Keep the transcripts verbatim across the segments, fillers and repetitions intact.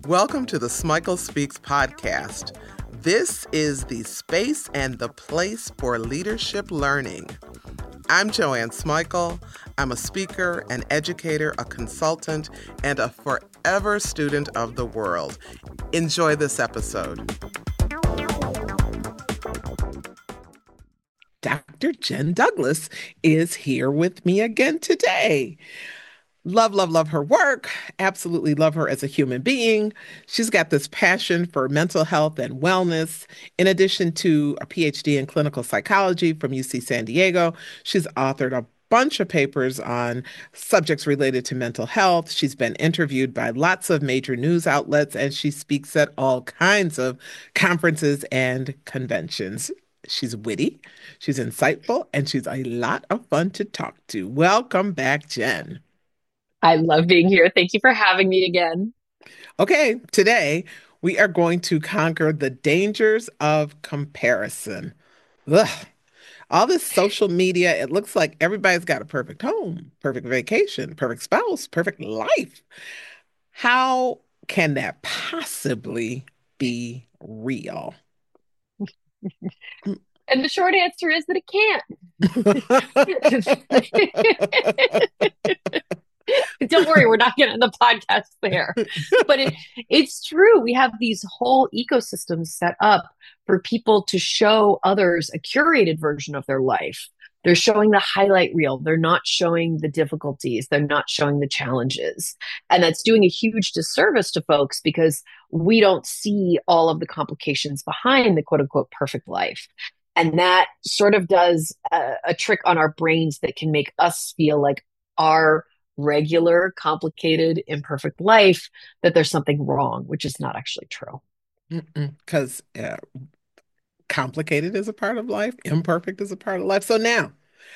Welcome to the Smikle Speaks podcast. This is the space and the place for leadership learning. I'm Joanne Smikle. I'm a speaker, an educator, a consultant, and a forever student of the world. Enjoy this episode. Doctor Jen Douglas is here with me again today. Love, love, love her work. Absolutely love her as a human being. She's got this passion for mental health and wellness. In addition to a P H D in clinical psychology from U C San Diego, she's authored a bunch of papers on subjects related to mental health. She's been interviewed by lots of major news outlets, and she speaks at all kinds of conferences and conventions. She's witty, she's insightful, and she's a lot of fun to talk to. Welcome back, Jen. I love being here. Thank you for having me again. Okay, today we are going to conquer the dangers of comparison. Ugh. All this social media, it looks like everybody's got a perfect home, perfect vacation, perfect spouse, perfect life. How can that possibly be real? And the short answer is that it can't. Don't worry, we're not getting the podcast there. But it, it's true. We have these whole ecosystems set up for people to show others a curated version of their life. They're showing the highlight reel. They're not showing the difficulties. They're not showing the challenges. And that's doing a huge disservice to folks because we don't see all of the complications behind the quote unquote perfect life. And that sort of does a, a trick on our brains that can make us feel like our regular, complicated, imperfect life, that there's something wrong, which is not actually true. Because uh, complicated is a part of life, imperfect is a part of life. So now,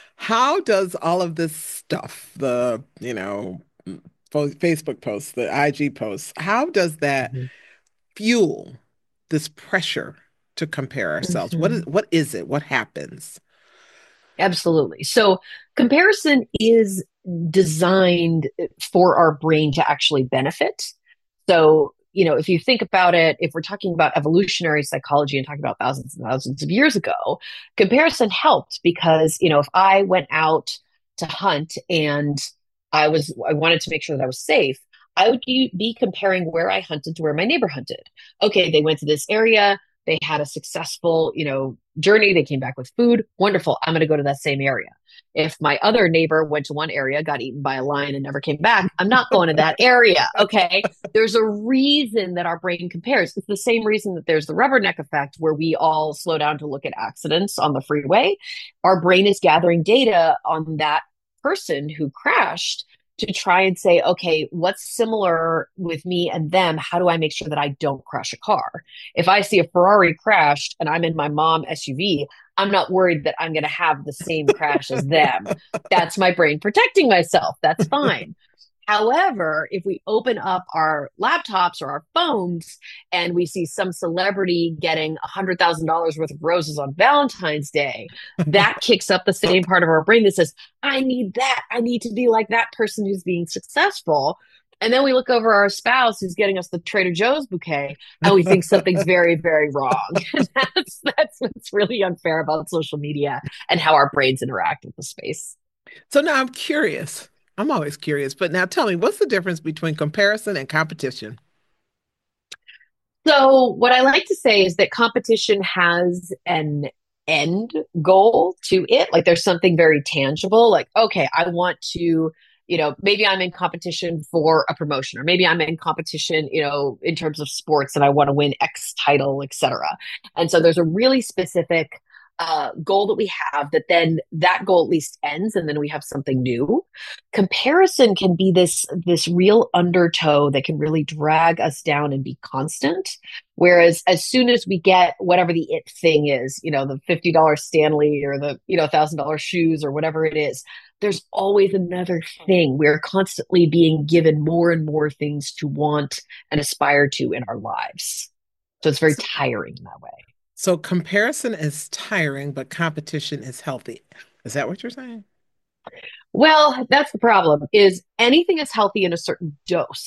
how does all of this stuff, the, you know, Facebook posts, the I G posts, how does that mm-hmm. fuel this pressure to compare ourselves? Mm-hmm. What is, what is it? What happens? Absolutely. So comparison is designed for our brain to actually benefit. So, you know, if you think about it, if we're talking about evolutionary psychology and talking about thousands and thousands of years ago, comparison helped because, you know, if I went out to hunt and I was, I wanted to make sure that I was safe, I would be, be comparing where I hunted to where my neighbor hunted. Okay, they went to this area. They had a successful, you know, journey. They came back with food. Wonderful. I'm going to go to that same area. If my other neighbor went to one area, got eaten by a lion and never came back, I'm not going to that area. Okay. There's a reason that our brain compares. It's the same reason that there's the rubberneck effect where we all slow down to look at accidents on the freeway. Our brain is gathering data on that person who crashed to try and say, okay, what's similar with me and them? How do I make sure that I don't crash a car? If I see a Ferrari crashed and I'm in my mom S U V, I'm not worried that I'm going to have the same crash as them. That's my brain protecting myself. That's fine. However, if we open up our laptops or our phones and we see some celebrity getting one hundred thousand dollars worth of roses on Valentine's Day, that kicks up the same part of our brain that says, I need that. I need to be like that person who's being successful. And then we look over our spouse who's getting us the Trader Joe's bouquet and we think something's very, very wrong. And that's, that's what's really unfair about social media and how our brains interact with the space. So now I'm curious. I'm always curious, but now tell me, what's the difference between comparison and competition? So what I like to say is that competition has an end goal to it. Like there's something very tangible, like, okay, I want to, you know, maybe I'm in competition for a promotion, or maybe I'm in competition, you know, in terms of sports and I want to win X title, et cetera. And so there's a really specific Uh, goal that we have that then that goal at least ends and then we have something new. Comparison can be this this real undertow that can really drag us down and be constant. Whereas as soon as we get whatever the it thing is, you know, the fifty dollars Stanley or the, you know, one thousand dollars shoes or whatever it is, there's always another thing. We're constantly being given more and more things to want and aspire to in our lives. So it's very tiring in that way. So comparison is tiring, but competition is healthy. Is that what you're saying? Well, that's the problem, is anything is healthy in a certain dose.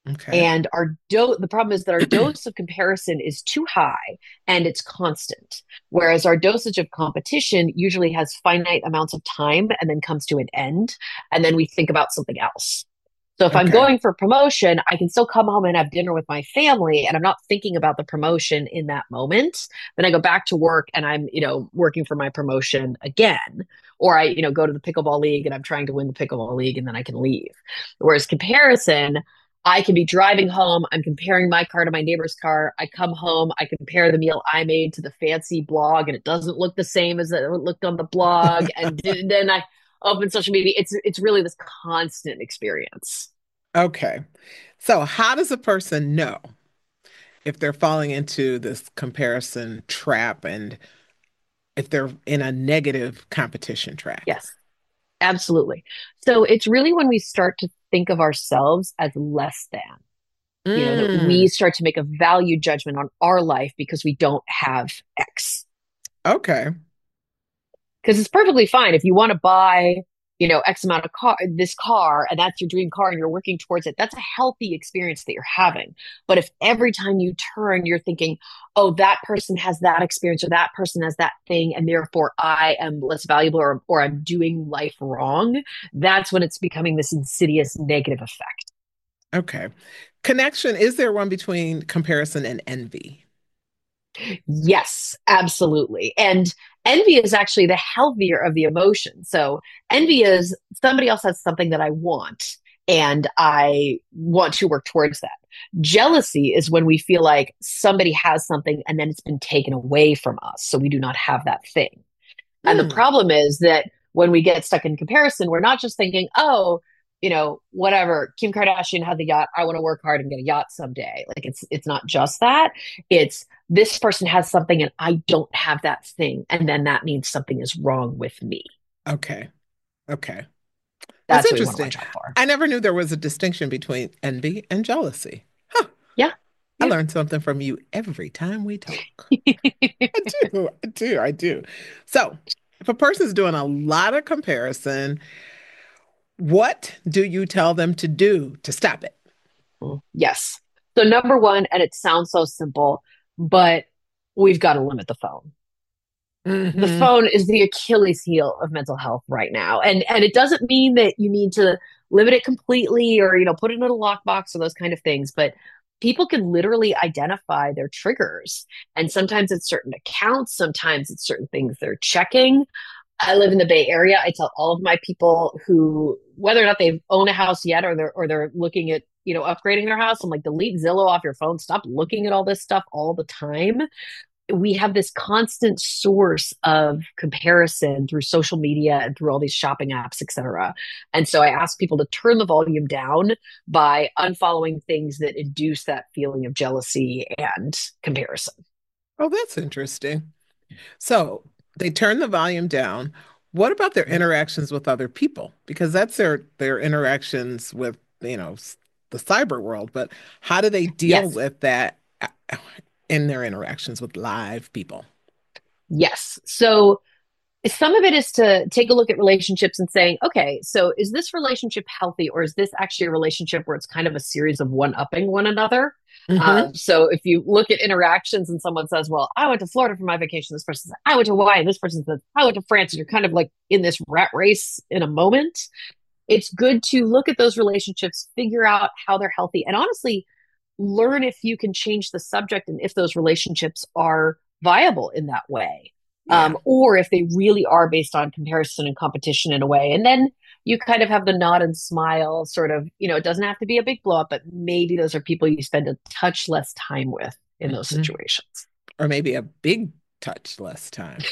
Okay. And our do the problem is that our dose of comparison is too high and it's constant. Whereas our dosage of competition usually has finite amounts of time and then comes to an end. And then we think about something else. So if I'm Okay. going for promotion, I can still come home and have dinner with my family and I'm not thinking about the promotion in that moment. Then I go back to work and I'm, you know, working for my promotion again. Or I, you know, go to the pickleball league and I'm trying to win the pickleball league and then I can leave. Whereas comparison, I can be driving home. I'm comparing my car to my neighbor's car. I come home. I compare the meal I made to the fancy blog, and it doesn't look the same as it looked on the blog. And then I open social media. It's it's really this constant experience. Okay. So, how does a person know if they're falling into this comparison trap and if they're in a negative competition track? Yes, absolutely. So it's really when we start to think of ourselves as less than, you know, that we Mm, start to make a value judgment on our life because we don't have X. okay. Because it's perfectly fine if you want to buy, you know, X amount of car, this car, and that's your dream car and you're working towards it. That's a healthy experience that you're having. But if every time you turn, you're thinking, oh, that person has that experience or that person has that thing, and therefore I am less valuable or, or I'm doing life wrong, that's when it's becoming this insidious negative effect. Okay. Connection, is there one between comparison and envy? Yes, absolutely. And envy is actually the healthier of the emotions. So envy is somebody else has something that I want and I want to work towards that. Jealousy is when we feel like somebody has something and then it's been taken away from us. So we do not have that thing. And the Mm, problem is that when we get stuck in comparison, we're not just thinking, oh, you know, whatever, Kim Kardashian had the yacht. I want to work hard and get a yacht someday. Like it's it's not just that. It's this person has something and I don't have that thing. And then that means something is wrong with me. okay. Okay. That's That's what we want to interesting. watch out for. I never knew there was a distinction between envy and jealousy. Huh. Yeah. I Yeah. learn something from you every time we talk. I do. I do. I do. So, if a person's doing a lot of comparison, what do you tell them to do to stop it? Yes. So number one, and it sounds so simple, but we've got to limit the phone. The Hmm. phone is the Achilles heel of mental health right now. And and it doesn't mean that you need to limit it completely or, you know, put it in a lockbox or those kind of things, but people can literally identify their triggers. And sometimes it's certain accounts, sometimes it's certain things they're checking. I live in the Bay Area. I tell all of my people who, whether or not they own a house yet or they're or they're looking at, you know, upgrading their house, I'm like, delete Zillow off your phone. Stop looking at all this stuff all the time. We have this constant source of comparison through social media and through all these shopping apps, et cetera. And so I ask people to turn the volume down by unfollowing things that induce that feeling of jealousy and comparison. Oh, that's interesting. So, they turn the volume down. What about their interactions with other people? Because that's their their interactions with, you know, s- the cyber world, but how do they deal Yes. with that uh, in their interactions with live people? Yes. So some of it is to take a look at relationships and saying, okay, so is this relationship healthy or is this actually a relationship where it's kind of a series of one upping one another? Hmm. Um, so if you look at interactions and someone says, well, I went to Florida for my vacation, this person says, I went to Hawaii, and this person says, I went to France, and you're kind of like in this rat race in a moment. It's good to look at those relationships, figure out how they're healthy, and honestly, learn if you can change the subject and if those relationships are viable in that way. Yeah. Um, or if they really are based on comparison and competition in a way. And then you kind of have the nod and smile, sort of, you know, it doesn't have to be a big blow up, but maybe those are people you spend a touch less time with in those Hmm. situations. Or maybe a big touch less time.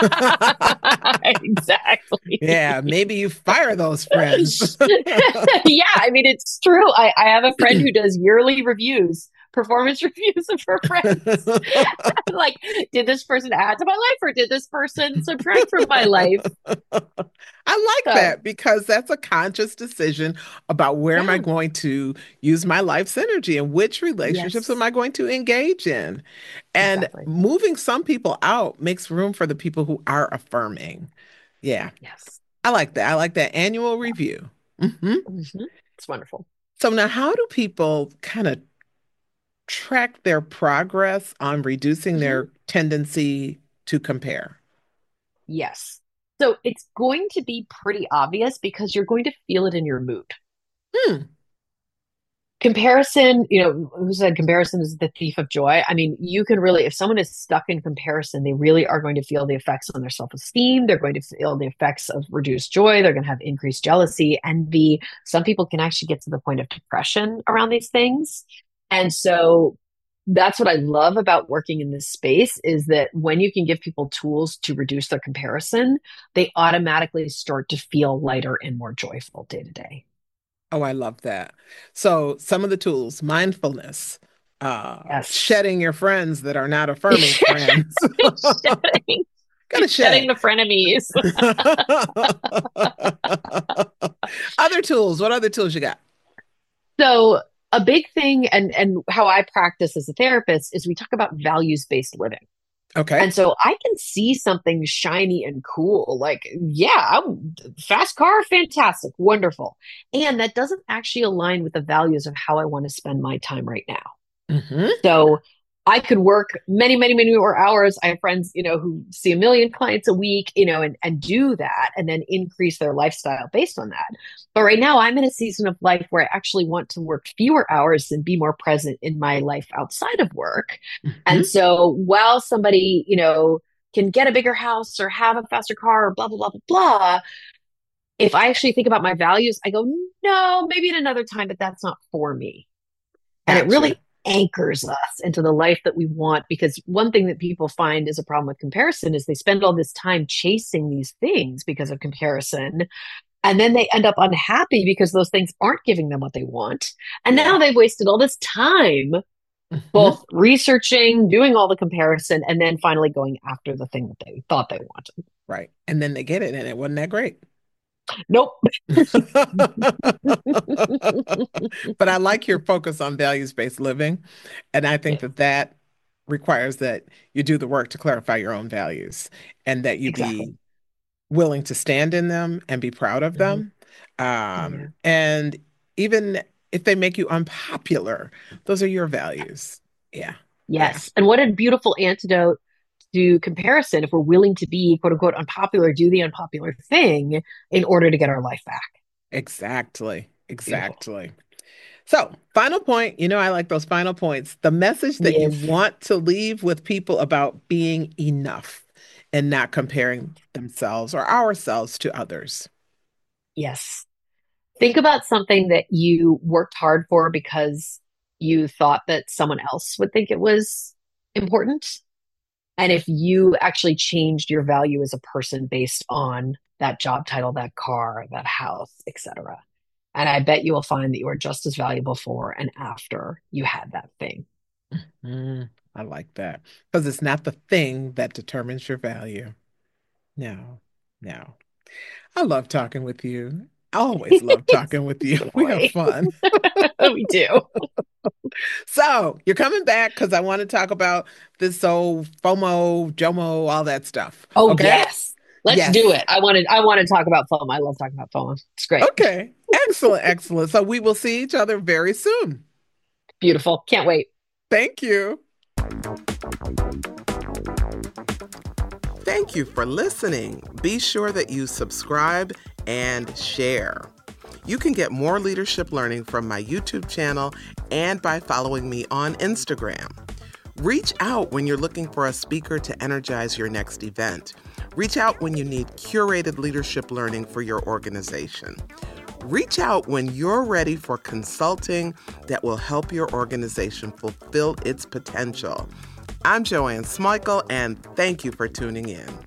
Exactly. Yeah, maybe you fire those friends. Yeah, I mean, it's true. I, I have a friend who does yearly reviews, performance reviews of her friends. Like, did this person add to my life or did this person subtract from my life? I like So, that because that's a conscious decision about where am I yeah, going to use my life's energy and which relationships am yes, I going to engage in. And exactly. moving some people out makes room for the people who are affirming. Yeah, Yes. I like that. I like that annual review. Hmm. Hmm. It's wonderful. So now how do people kind of track their progress on reducing Mhm. their tendency to compare? Yes. So it's going to be pretty obvious because you're going to feel it in your mood. Hmm. Comparison, you know, who said comparison is the thief of joy? I mean, you can really, if someone is stuck in comparison, they really are going to feel the effects on their self-esteem. They're going to feel the effects of reduced joy. They're going to have increased jealousy, envy. Some people can actually get to the point of depression around these things. And so that's what I love about working in this space is that when you can give people tools to reduce their comparison, they automatically start to feel lighter and more joyful day to day. Oh, I love that. So some of the tools, mindfulness, uh, Yes. shedding your friends that are not affirming friends. shedding, Gotta shedding shed. the frenemies. Other tools. What other tools you got? So a big thing and and how I practice as a therapist is we talk about values-based living. Okay. And so I can see something shiny and cool, like, yeah, I'm, fast car, fantastic, wonderful. And that doesn't actually align with the values of how I want to spend my time right now. Hmm. So I could work many, many, many more hours. I have friends, you know, who see a million clients a week, you know, and, and do that and then increase their lifestyle based on that. But right now I'm in a season of life where I actually want to work fewer hours and be more present in my life outside of work. And Hmm. so while somebody, you know, can get a bigger house or have a faster car or blah, blah, blah, blah, blah, if I actually think about my values, I go, no, maybe at another time, but that's not for me. And it Gotcha. really anchors us into the life that we want. Because one thing that people find is a problem with comparison is they spend all this time chasing these things because of comparison. And then they end up unhappy because those things aren't giving them what they want. And Yeah. now they've wasted all this time Hmm. both researching, doing all the comparison, and then finally going after the thing that they thought they wanted. Right. And then they get it, and it wasn't that great. Nope. But I like your focus on values-based living. And I think Yeah, that that requires that you do the work to clarify your own values and that you exactly. be willing to stand in them and be proud of Hmm. them. Oh, Um, yeah. and even if they make you unpopular, those are your values. Yeah. Yeah. Yes. And what a beautiful antidote to comparison if we're willing to be quote unquote unpopular, do the unpopular thing in order to get our life back. Exactly. Beautiful. Exactly. So, final point, you know, I like those final points. The message that you Yes. want to leave with people about being enough and not comparing themselves or ourselves to others. Yes. Think about something that you worked hard for because you thought that someone else would think it was important. And if you actually changed your value as a person based on that job title, that car, that house, et cetera. And I bet you will find that you are just as valuable for and after you had that thing. Mm, I like that because it's not the thing that determines your value. No, no. I love talking with you. I always love talking with you. We have Joy. fun. We do. So, you're coming back because I want to talk about this old FOMO, JOMO, all that stuff. Oh Okay? yes. Let's do Yes. it. I wanted I want to talk about FOMO. I love talking about FOMO. It's great. Okay. Excellent. Excellent. So, we will see each other very soon. Beautiful. Can't wait. Thank you. Thank you for listening. Be sure that you subscribe and share. You can get more leadership learning from my YouTube channel and by following me on Instagram. Reach out when you're looking for a speaker to energize your next event. Reach out when you need curated leadership learning for your organization. Reach out when you're ready for consulting that will help your organization fulfill its potential. I'm Joanne Smikle, and thank you for tuning in.